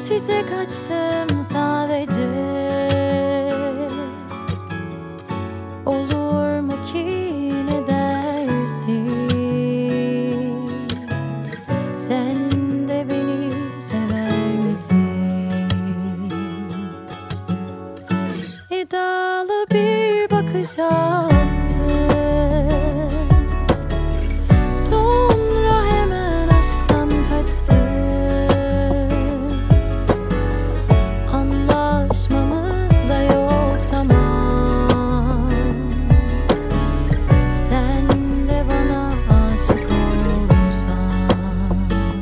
çiçek açtım sadece. Olur mu ki, ne dersin? Sen de beni sever misin? İddialı bir bakış attın, sonra hemen aşktan kaçtın. Anlaşmamız da yok, tamam. Sen de bana aşık olursan.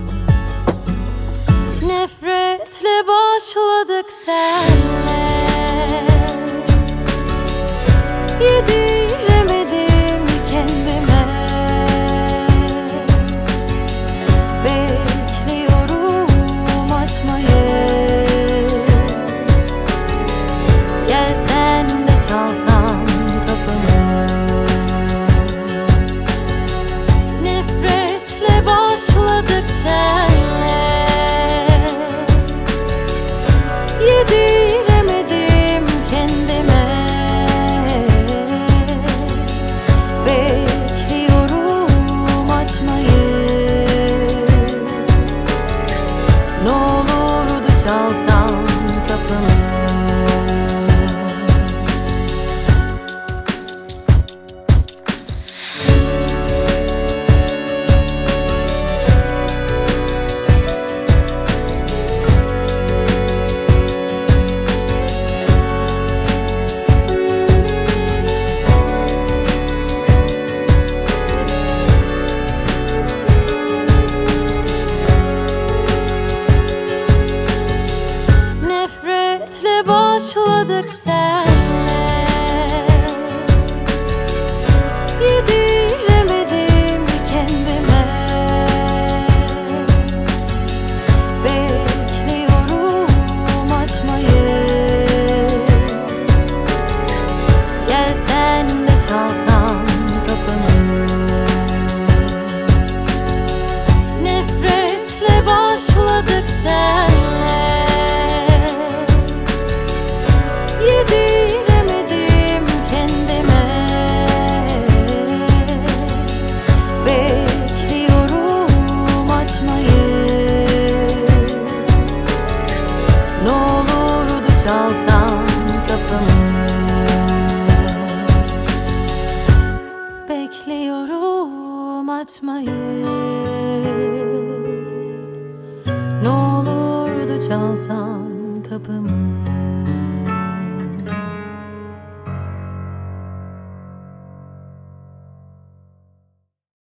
Nefretle başladık senle, yediremedim kendime. Bekliyorum açmayı. Gel sen de çalsan kapımı. Nefretle başladık senle, yediremedim kendime. Bekliyorum açmayı. Ne olurdu çalsan kapımı. Nefretle başladık senle, yediremedim kendime. Bekliyorum açmayı. Gel sen de çalsan kapımı. Nefretle başladık senle, yediremedim kendime. Bekliyorum açmayı. Ne olurdu çalsan kapımı. Bekliyorum açmayı. Ne olurdu çalsan kapımı.